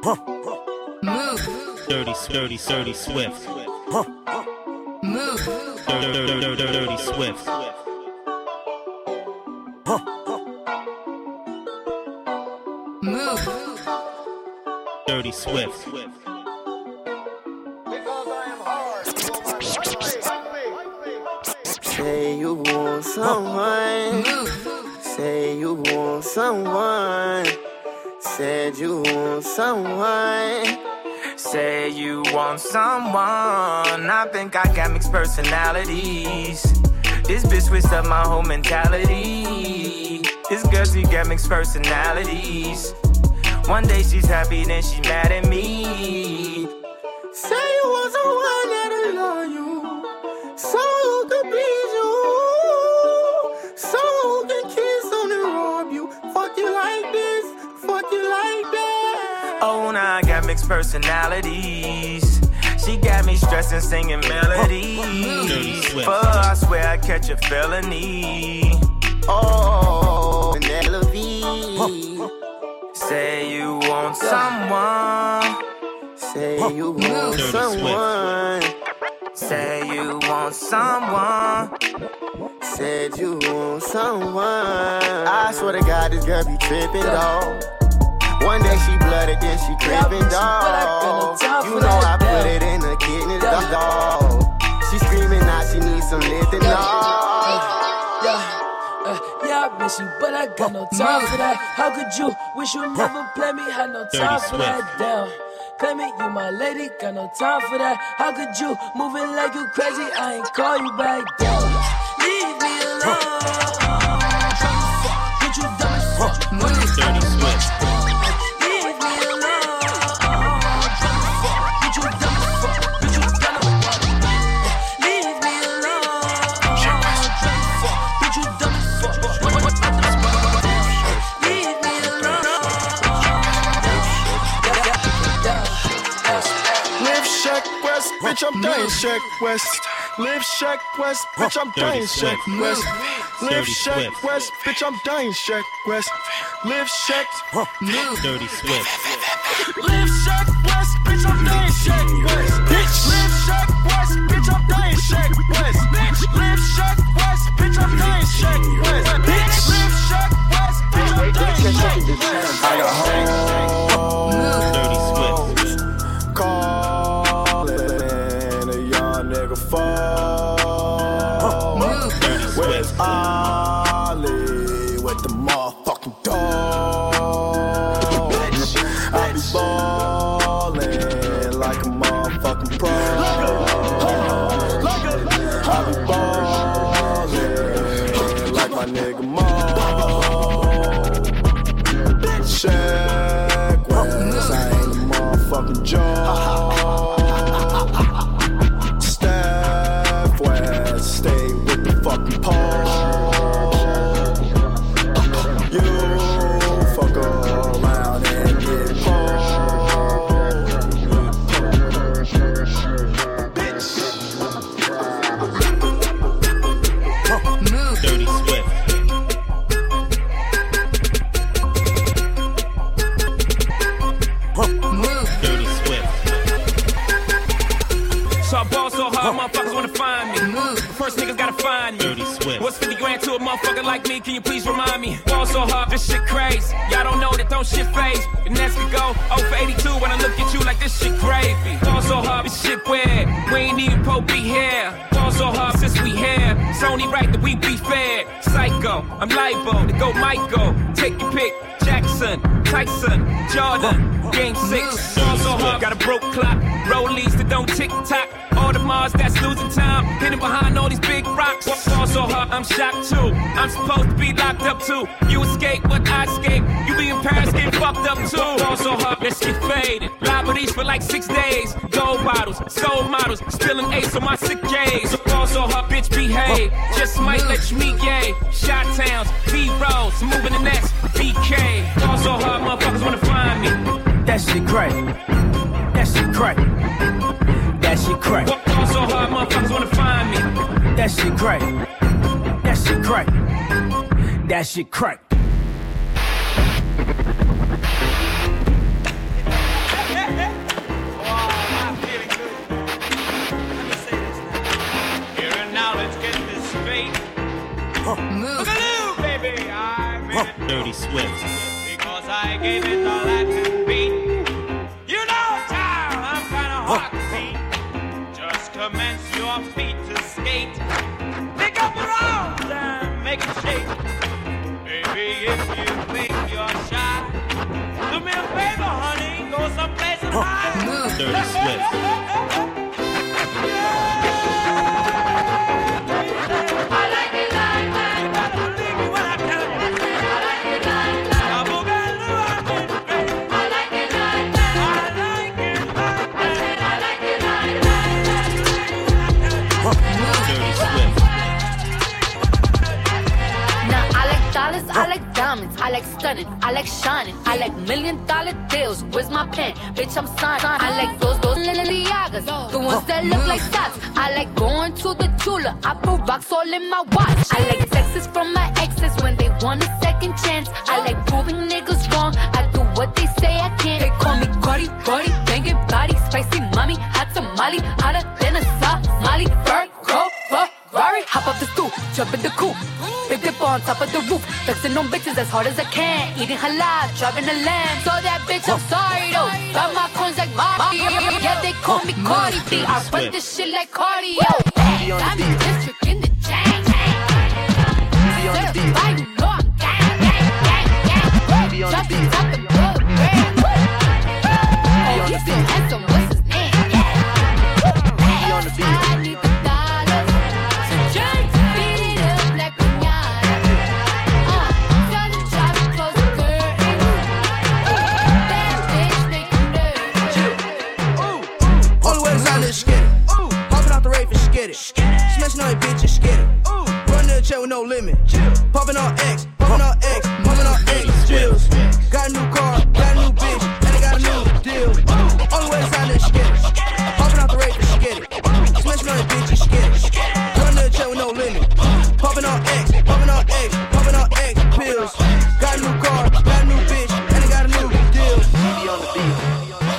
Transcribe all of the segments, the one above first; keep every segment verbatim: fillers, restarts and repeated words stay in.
Move. Dirty, dirty, dirty Swift. Move. Dirty, dirty, dirty, dirty Swift. Move. Dirty Swift. Say you want someone. Say you want someone. Said you want someone. Say you want someone. I think I got mixed personalities. This bitch switched up my whole mentality. This girl, she got mixed personalities. One day she's happy, then she mad at me. Say you want someone that'll love you, someone who can please you, someone who can kiss on and rob you. Fuck you like this, fuck you like that. Oh, now I got mixed personalities. She got me stressing, singing melodies. For her, I swear I catch a felony. Oh, Penelope. Say you want someone. Say you want someone. Say you want someone. Said you want someone. I swear to God, this girl be tripping, dawg. One day she blooded, then she crippin', dawg. You know I put it in the kidneys, dawg. She screaming now, she needs some lifting, dawg. Yeah, I miss you, but I got no time for that. How could you wish you never play me? Had no time for that. Damn, play me, you my lady, got no time for that. How could you moving like you crazy? I ain't call you back down. Leave me alone. Get you dumb as fuck. Dirty Swift. Leave me alone. Get you dumb as fuck. Get you dumb as fuck. Leave me alone. Get you dumb as fuck. Leave me alone. Live Shack West, bitch, I'm dying Shack West. Live Shack West, bitch, I'm dying Shack West. Live Shack West, bitch, I'm dying Shack West. Live Shack, Dirty Swift. Live Shack West, bitch, I'm dying Shack West. Bitch, live Shack West, bitch, I'm dying Shack West. Bitch, live Shack West, bitch, I'm dying Shack West. Bitch, live Shack West, bitch, I'm dying Shack West. I got home. Dirty Swift. Callin' a young nigga fall. Dirty Where's Swift. Ollie with the motherfucking dog? I be ballin' like a motherfucking pro. I be ballin' like my nigga Mo. Shack West, I ain't a motherfucking joke. Steph West, stay with the fucking pole. You fuck around and get pulled. Bitch. Dirty Swift. Dirty Swift. So I ball so hard, motherfuckers wanna find me. First niggas gotta find me. Dirty Swift. What's fifty grand to a motherfucker like me? Can you please remind me? Ball so hard, this shit crazy. Y'all don't know that don't shit phase. The next could go oh for eighty-two when I look at you like this shit gravy. Ball so hard, this shit weird. We ain't even po be here. Ball so hard since we here. It's only right that we be fair. Psycho, I'm libo to go Michael. Take your pick. Jackson, Tyson, Jordan. Game six. Ball so hard, got a broke clock. Rollies that don't tick tock. All the Mars that's losing time. Hidden behind all these big rocks. Ball so hard, I'm shocked too. I'm supposed to be locked up too. You escape, but I escape. You be in Paris getting fucked up too. Ball so hard, let's get faded. Liberties for like six days. Gold bottles, soul models. Spilling ace on my sick days. Ball so hard, bitch, behave. Just might let you meet gay. Shot towns, B-rolls, moving the next B K. Ball so hard, motherfuckers wanna find me. That shit crack. That shit crack. That shit crack. Ball so hard, motherfuckers wanna find me. That shit crack. That shit crack. That shit crack. I gave it all I could be. You know, child, I'm kinda hard to beat. Just commence your feet to skate. Pick up your arms and make it shake. Baby, if you think you're shy, do me a favor, honey, go someplace and hide. Dirty Swift. I like diamonds, I like stunning, I like shining, I like million dollar deals. Where's my pen? Bitch, I'm signing. I like those, those Liliagas, the ones that look like socks. I like going to the Tula, I put rocks all in my watch. I like texts from my exes when they want a second chance. I like proving niggas wrong, I do what they say I can't. They call me Cardi, Cardi, banging body, spicy mommy, hot tamale, hotter than a Somali. Virgo, Ferrari, hop up the stoop, jump in the coupe. Big dip on top of the roof, flexing on bitches as hard as I can. Eating halal, driving a lamb. So that bitch, I'm sorry though. Got my coins like Mario. Yeah, they call me Cardi B. I run this shit like cardio. I'm in district in the chain. Certified, you know I'm gang, gang, gang, gang. Drop the top and blow the brand. Oh, he's so handsome, what's his name? I need the dollars. So James, beat it up like smashing on that bitch and scared it. Run to the chair with no limit. Popping on X, popping on X, popping on X drills. Got a new car, got a new bitch, and I got a new deal. Only way inside that scared it. Popping out the rave and scared it. Smashing on that bitch and scared it. Run to the chair with no limit. Popping on X, popping on X, popping on X pills. Got a new car, got a new bitch, and I got a new deal. Be on the beat.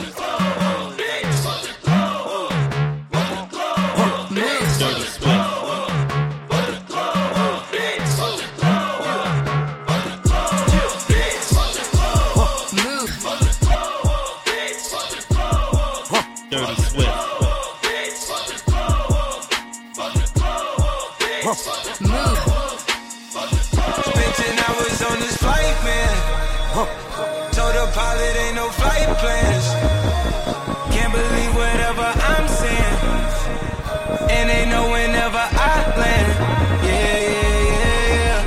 Plans. Can't believe whatever I'm saying, and they know whenever I land. Yeah, yeah, yeah,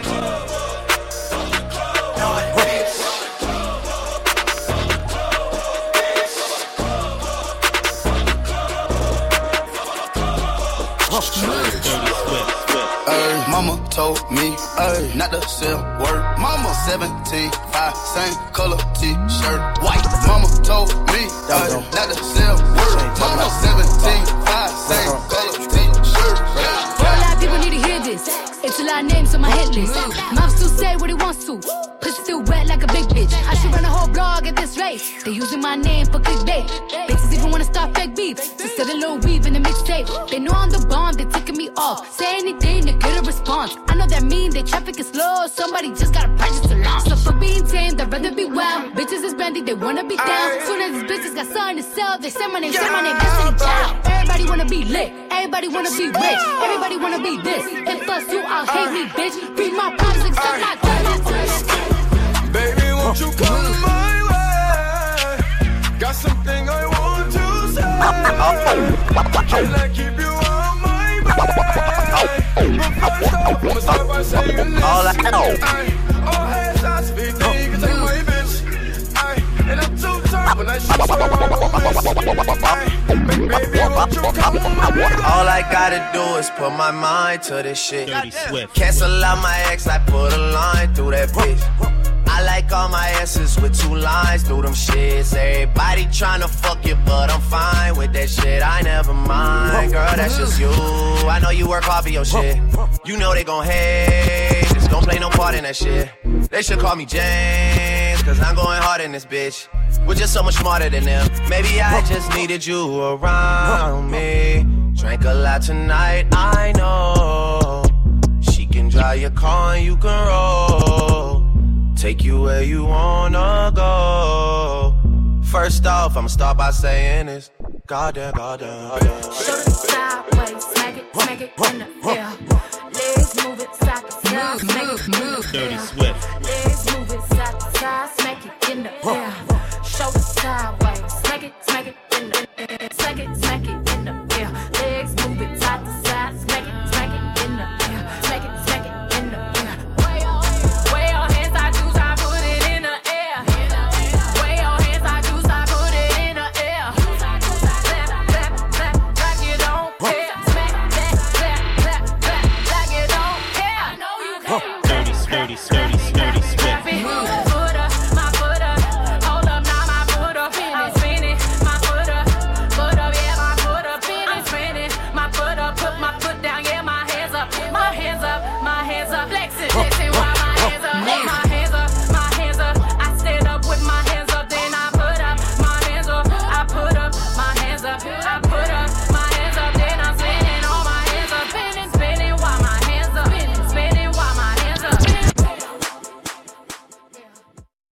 Ay, mama told me, ay, not to sell word. Mama seventeen, five, same color t-shirt, white. Mama told me, ay, not to sell word. Mama seventeen, five, same color t-shirt. A lot of people need to hear this. It's a lot of names on my hit list. Mom still say what he wants to. Pussy still wet like a big bitch. I should run a whole blog at this rate. They using my name for clickbait. Bitches even wanna start fake beef. Just set a little weave in the mixtape. They know I'm the bomb, they ticking me off. Say anything to get a response. I know that mean they traffic is slow. Somebody just gotta purchase a launch. So for being tame, I'd rather be wild. Bitches is brandy, they wanna be down. Soon as these bitches got something to sell, they say my name, say my name, Destiny Child. Everybody wanna be lit, everybody wanna be rich, everybody wanna be this. If us you all hate me, bitch. Read my problems, accept my goodness. Baby, won't you come my way? Got something I want to say. Can I keep you on my mind? But first off, I'ma start by saying this. All I know. All hands I speak, you can take my bitch. And I'm too tired when I shoot so baby, won't you come my way? All I gotta do is put my mind to this shit. Cancel out my ex, I put a line through that bitch. I like all my S's with two lines through them shits. Everybody tryna fuck you, but I'm fine with that shit. I never mind, girl, that's just you. I know you work hard for your shit. You know they gon' hate, just don't play no part in that shit. They should call me James, cause I'm going hard in this bitch. We're just so much smarter than them. Maybe I just needed you around me. Drank a lot tonight, I know. She can drive your car and you can roll. take you where you wanna go. First off, I'ma start by saying this. Goddamn, goddamn, goddamn. Show it sideways, smack it, smack it in the air. Legs move it side to side, smack it in the Dirty air. Swift. Legs move it side to side, smack it in the air. Show it sideways, smack it, smack it in the air. Smack it, smack